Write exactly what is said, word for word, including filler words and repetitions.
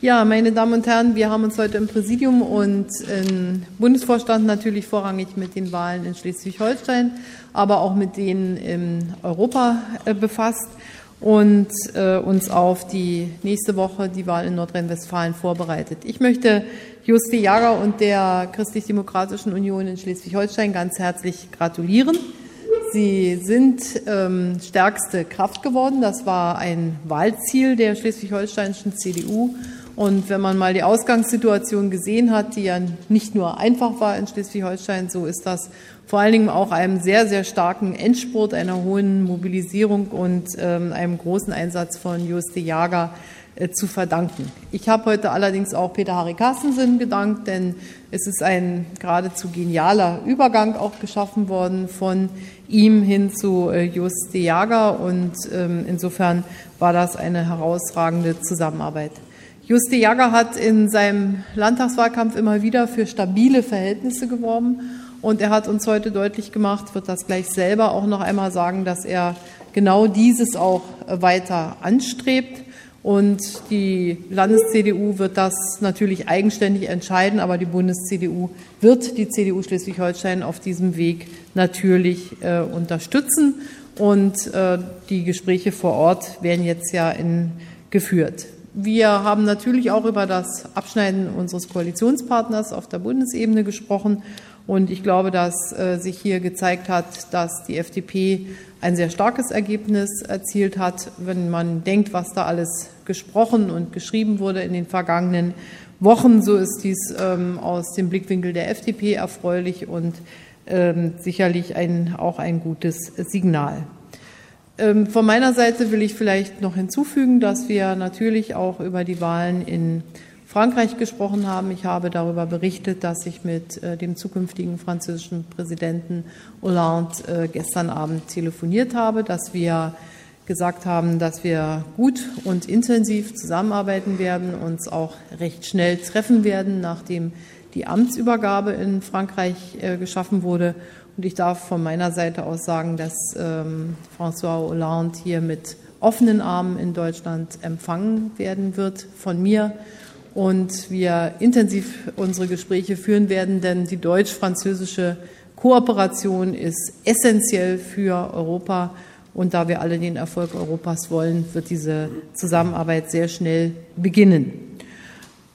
Ja, meine Damen und Herren, wir haben uns heute im Präsidium und im Bundesvorstand natürlich vorrangig mit den Wahlen in Schleswig-Holstein, aber auch mit denen in Europa befasst und äh, uns auf die nächste Woche, die Wahl in Nordrhein-Westfalen, vorbereitet. Ich möchte Joste Jager und der Christlich-Demokratischen Union in Schleswig-Holstein ganz herzlich gratulieren. Sie sind ähm, stärkste Kraft geworden. Das war ein Wahlziel der schleswig-holsteinischen C D U. Und wenn man mal die Ausgangssituation gesehen hat, die ja nicht nur einfach war in Schleswig-Holstein, so ist das vor allen Dingen auch einem sehr, sehr starken Endspurt, einer hohen Mobilisierung und ähm, einem großen Einsatz von Joste Jager äh, zu verdanken. Ich habe heute allerdings auch Peter Harry Carstensen gedankt, denn es ist ein geradezu genialer Übergang auch geschaffen worden von ihm hin zu äh, Joste Jager und ähm, insofern war das eine herausragende Zusammenarbeit. Joste Jager hat in seinem Landtagswahlkampf immer wieder für stabile Verhältnisse geworben und er hat uns heute deutlich gemacht, wird das gleich selber auch noch einmal sagen, dass er genau dieses auch weiter anstrebt. Und die Landes-C D U wird das natürlich eigenständig entscheiden, aber die Bundes-C D U wird die C D U Schleswig-Holstein auf diesem Weg natürlich äh, unterstützen. Und äh, die Gespräche vor Ort werden jetzt ja in, geführt. Wir haben natürlich auch über das Abschneiden unseres Koalitionspartners auf der Bundesebene gesprochen. Und ich glaube, dass äh, sich hier gezeigt hat, dass die F D P ein sehr starkes Ergebnis erzielt hat, wenn man denkt, was da alles gesprochen und geschrieben wurde in den vergangenen Wochen. So ist dies ähm, aus dem Blickwinkel der F D P erfreulich und ähm, sicherlich ein, auch ein gutes Signal. Ähm, von meiner Seite will ich vielleicht noch hinzufügen, dass wir natürlich auch über die Wahlen in Frankreich gesprochen haben. Ich habe darüber berichtet, dass ich mit äh, dem zukünftigen französischen Präsidenten Hollande äh, gestern Abend telefoniert habe, dass wir gesagt haben, dass wir gut und intensiv zusammenarbeiten werden, uns auch recht schnell treffen werden, nachdem die Amtsübergabe in Frankreich äh, geschaffen wurde. Und ich darf von meiner Seite aus sagen, dass ähm, François Hollande hier mit offenen Armen in Deutschland empfangen werden wird von mir. Und wir intensiv unsere Gespräche führen werden, denn die deutsch-französische Kooperation ist essentiell für Europa. Und da wir alle den Erfolg Europas wollen, wird diese Zusammenarbeit sehr schnell beginnen.